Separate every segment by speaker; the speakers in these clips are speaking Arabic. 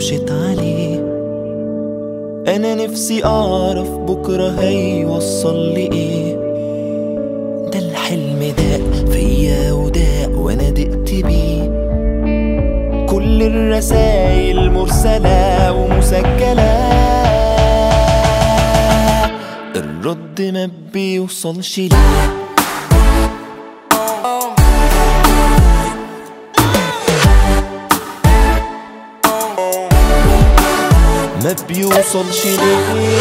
Speaker 1: رمشت عليه. انا نفسي اعرف بكرة هيوصل لي ايه. ده الحلم داق فيا وداق وانا دقت بيه. كل الرسايل مرسلة ومسجلة، الرد ما بيوصلش ليه. ما بيوصلش ليه.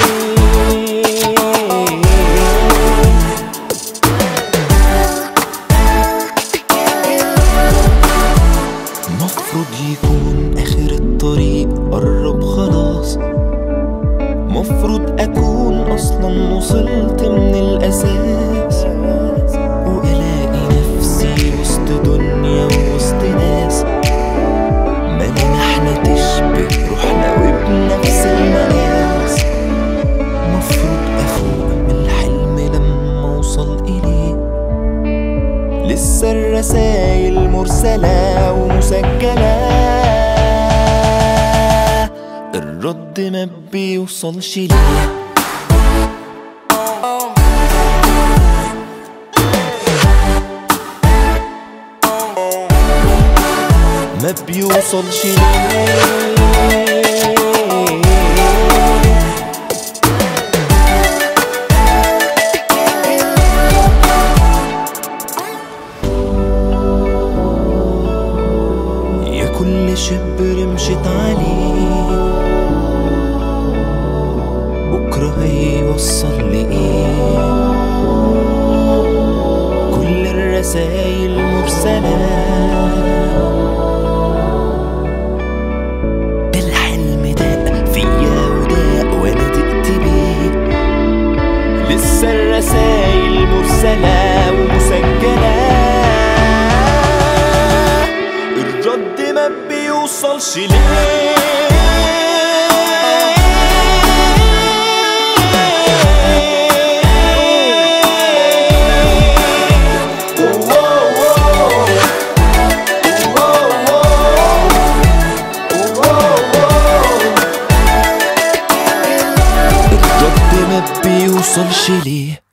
Speaker 1: مفروض يكون آخر الطريق قرب خلاص. مفروض أكون أصلا وصلت من الأساس، وألاقي نفسي وسط دنيا ووسط ناس ملامحنا تشبه روحنا وبنفس المقاس. مفروض أفوق من الحلم لما أوصل إليه. لسه الرسايل مرسلة ومسجلة، الرد ما بيوصلش ليه. ما بيوصلش ليه. يا كل شبر مشيت عليه، بكرة هيوصل لي ايه. كل الرسايل مرسلة، الحلم داق فيا وداق وانا دقت بيه. لسه الرسايل مرسلة ومسجلة، الرد ما بيوصلش ليه. الرد ما بيوصلش ليه.